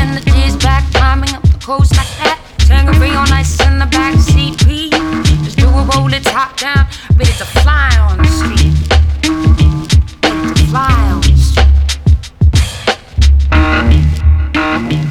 energies back, climbing up the coast like that. Tangerine on ice in the backseat, P. Just do a roll it top down, ready to fly.